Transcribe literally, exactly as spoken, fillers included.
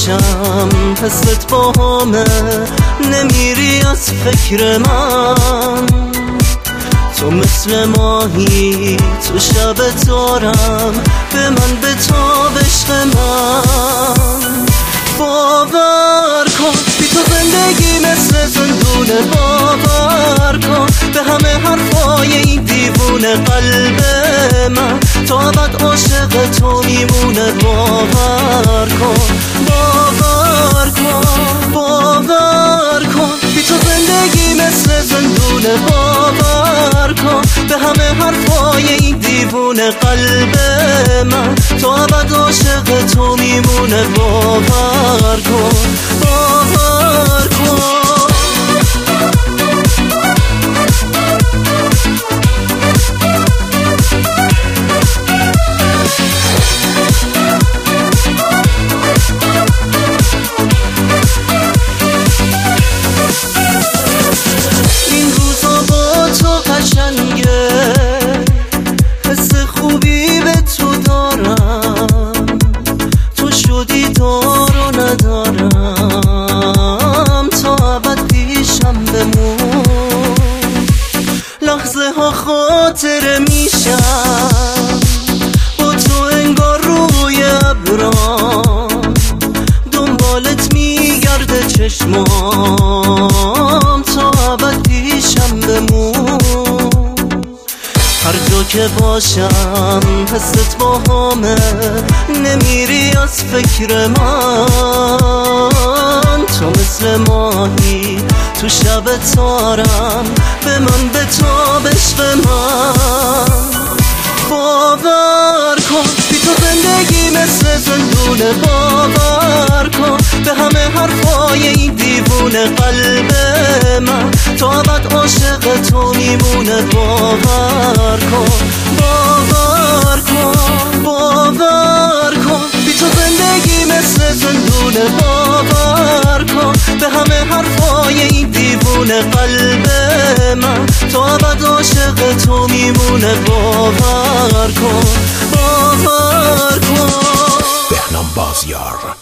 باشم حست با همه نمیری از فکر من. تو مثل ماهی تو شب تارم به من به تاب عشق من. باور کن بی تو زندگی مثل زندونه، باور کن به همه حرفای این دیوونه قلب من تا ابد عاشق تو میمونه. باور کن باور کن باور کن بی تو زندگی مثل زندونه، باور کن به همه حرفای این دیوونه قلب من تا ابد عاشق تو میمونه. باور کن باور کن. این روزا با تو قشنگه، حس خوبی به تو دارم، تو شدی دارو ندارم تا ابد پیشم بمون. لحظه ها خاطره میشم با تو انگار روی ابرام، دنبالت میگرده چشمام تا ابد پیشم بمون. هر جا که باشم حست با همه نمیری از فکر من. تو مثل ماهی تو شب تارم به من به تاب عشق من. باور کن بی تو زندگی مثل زندونه، باور کن به همه حرفای این دیوونه قلب من تا ابد عاشق تو میمونه. باور کن باور کن باور کن بی تو زندگی مثل زندونه، باور کن به همه حرفای این دیوونه قلب من تا ابد عاشق تو میمونه. باور کن باور کن. بهنام بازیار.